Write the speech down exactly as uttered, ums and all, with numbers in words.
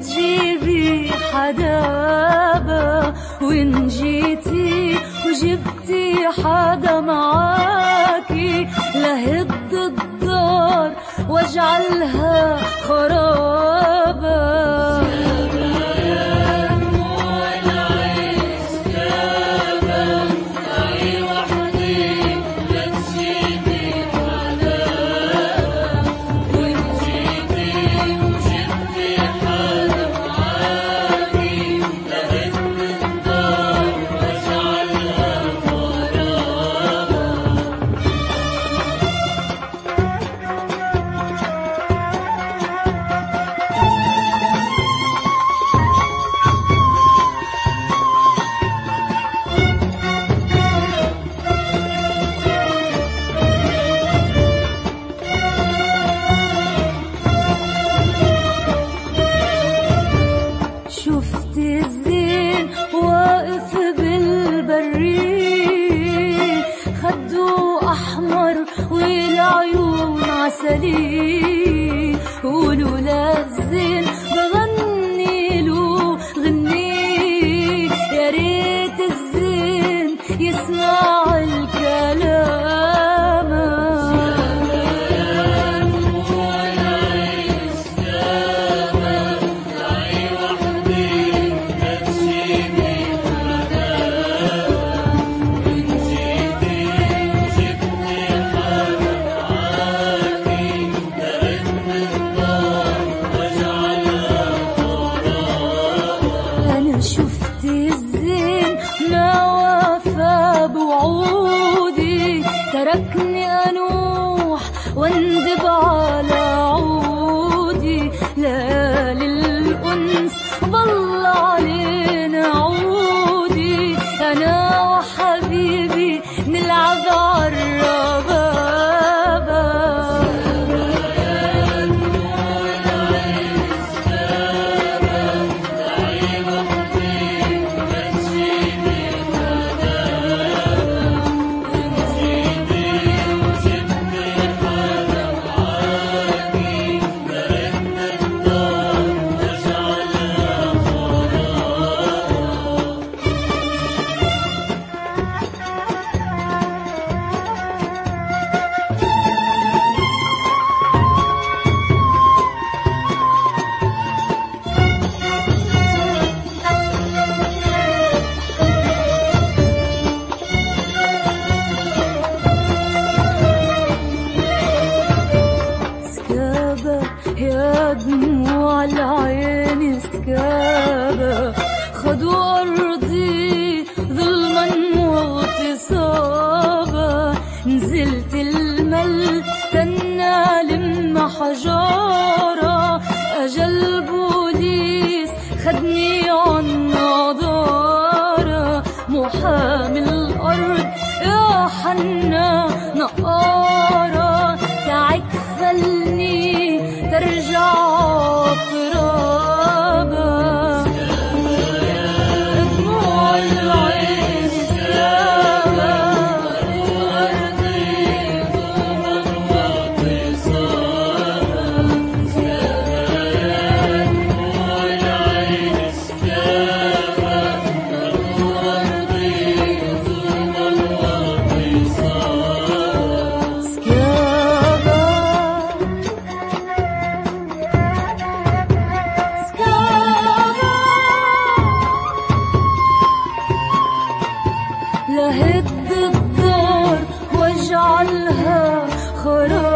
تجيبي حدابة، وإن جيتي وجبتي حدا معاكي لهد الدار واجعلها خرابة. شفت الزين واقف بالبريد، خده أحمر والعيون عسلي، ولولا الزين بغني له غني، يا ريت الزين يسمع الكلام. شفت الزين ما وفى بوعودي، تركني أنوح واندب على عودي، ليالي الأنس ضل علينا عودي، أنا وحبيبي نلعب عالربابة. يا دموع العين سكابة، خدوا أرضي ظلما واغتصابا، نزلت المل تنا لم حجارة، أجا البوليس خدني عن نضارة، محامي الأرض يا حنا نقارة، تعك خلني ترجع ترابا. دموع العين سكابة، وأرضي ظلما واغتصابا، دموع العين سكابة، وأرضي ظلما لهد الدار واجعلها خراب.